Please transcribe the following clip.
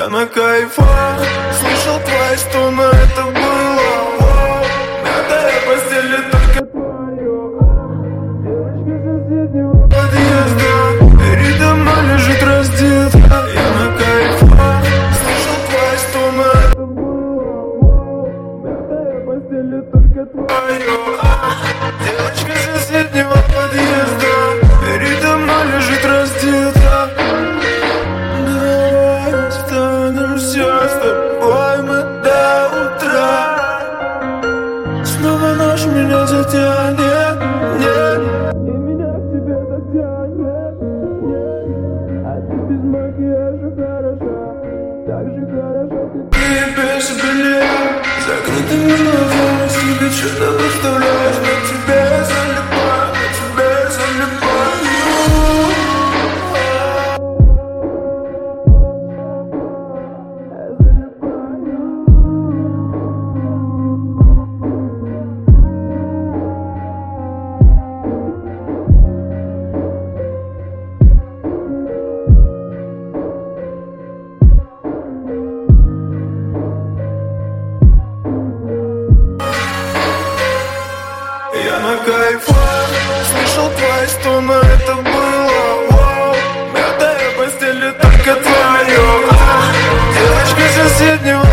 Я на кайфах, слышал твои стоны, это было вау. Мятая постель и только твое. Девочка соседнего подъезда передо мной лежит раздетая. Я на кайфах, слышал твои стоны, это было вау. Мятая постель и только твое. Девочка соседнего подъезда передо мной лежит раздетая. Все с тобой мы до утра. Снова ночь меня затянет, нет. И меня к тебе так тянет, нет. А ты без макияжа хороша, так же хороша, как и без белья. Закрытыми глазами себе что-то представляешь, на тебе залипаю, на тебе залипаю. Я на кайфах, слышал твои стоны, это было вау. Мятая постель и только твое. Девочка соседнего